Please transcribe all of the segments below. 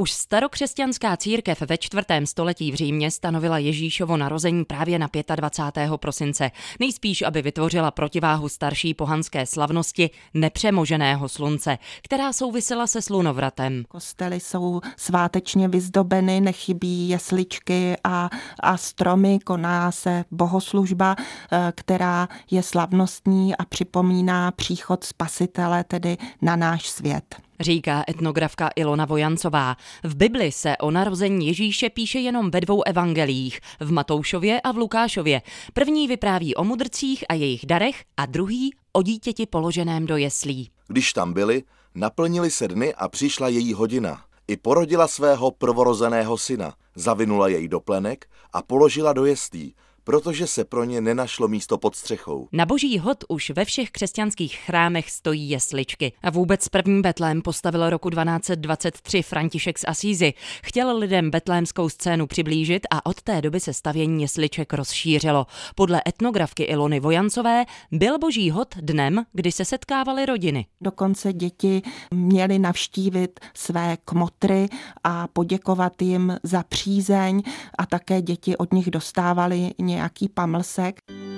Už starokřesťanská církev ve 4. století v Římě stanovila Ježíšovo narození právě na 25. prosince. Nejspíš, aby vytvořila protiváhu starší pohanské slavnosti nepřemoženého slunce, která souvisela se slunovratem. Kostely jsou svátečně vyzdobeny, nechybí jesličky a stromy, koná se bohoslužba, která je slavnostní a připomíná příchod Spasitele, tedy na náš svět. Říká etnografka Ilona Vojancová. V Bibli se o narození Ježíše píše jenom ve 2 evangeliích, v Matoušově a v Lukášově. První vypráví o mudrcích a jejich darech a druhý o dítěti položeném do jeslí. Když tam byli, naplnili se dny a přišla její hodina. I porodila svého prvorozeného syna, zavinula jej do plenek a položila do jeslí, protože se pro ně nenašlo místo pod střechou. Na Boží hod už ve všech křesťanských chrámech stojí jesličky. A vůbec první betlém postavil roku 1223 František z Asízy. Chtěl lidem betlémskou scénu přiblížit a od té doby se stavění jesliček rozšířilo. Podle etnografky Ilony Vojancové byl Boží hod dnem, kdy se setkávaly rodiny. Dokonce děti měly navštívit své kmotry a poděkovat jim za přízeň a také děti od nich dostávaly nějaký pamlsek.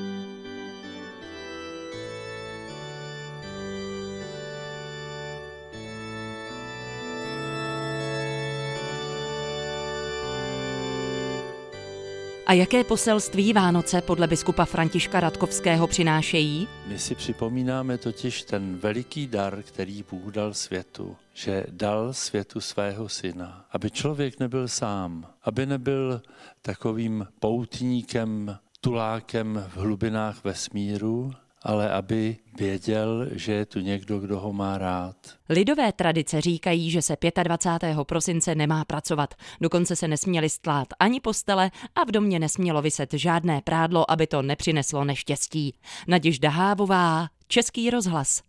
A jaké poselství Vánoce podle biskupa Františka Ratkovského přinášejí? My si připomínáme totiž ten veliký dar, který Bůh dal světu, že dal světu svého syna, aby člověk nebyl sám, aby nebyl takovým poutníkem, tulákem v hlubinách vesmíru, ale aby věděl, že je tu někdo, kdo ho má rád. Lidové tradice říkají, že se 25. prosince nemá pracovat. Dokonce se nesměly stlát ani postele a v domě nesmělo viset žádné prádlo, aby to nepřineslo neštěstí. Naděžda Hávová, Český rozhlas.